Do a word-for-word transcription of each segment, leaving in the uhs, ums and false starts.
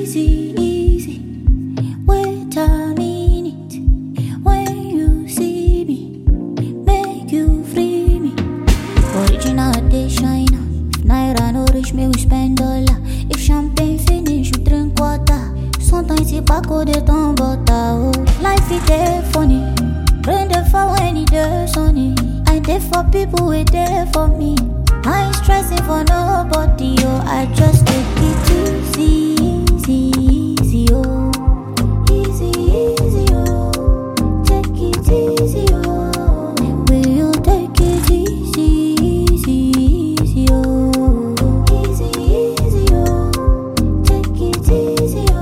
easy, easy. Wait a minute. When you see me, make you free me. Original day China. If Naira no reach me, we spend dollar. If champagne finish, we drink water. Sometimes it's back of the town, but oh, life is there funny. Rain the fall when it does sunny. I there for people who there for me. I ain't stressing for nobody, oh. I just take it easy, easy, easy, oh. Easy, easy, oh. Take it easy, oh. Will you take it easy, easy, easy, oh. Easy, easy, oh. Take it easy, oh.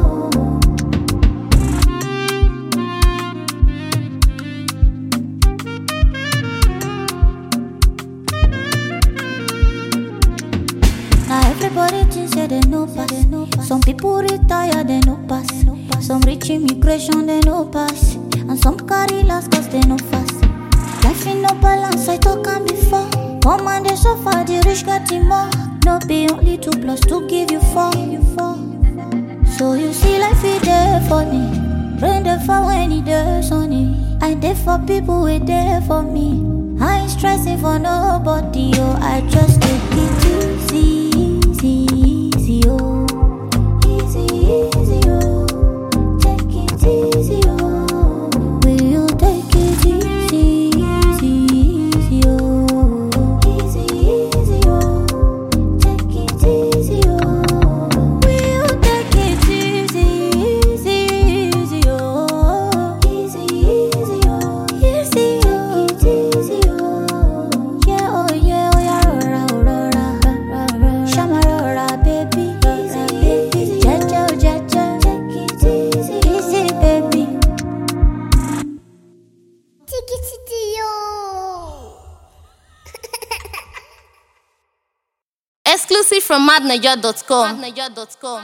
Everybody thinks that they no pass. Some people retire, they no pass. Some reach immigration, they no pass. And some carry last cause they no fast. Life in no balance, I talk and before. One man they suffer, the rich got him more. No be only two plus two give you four. So you see life is there for me. Rain the fall when it does sunny. I there for people who there for me. I ain't stressing for nobody, oh. I just take it easy. Easy, easy, oh. Easy, easy, oh. Take it easy, oh. Will you take it easy, easy, easy, oh. Easy, easy, oh. Take it easy, oh. Will you take it easy, easy, easy, oh. Easy, easy, oh. Easy, oh. Take it easy, oh. Yeah, oh yeah, oh yeah, rora, rora, rora, shama. Exclusive from mad naija dot com.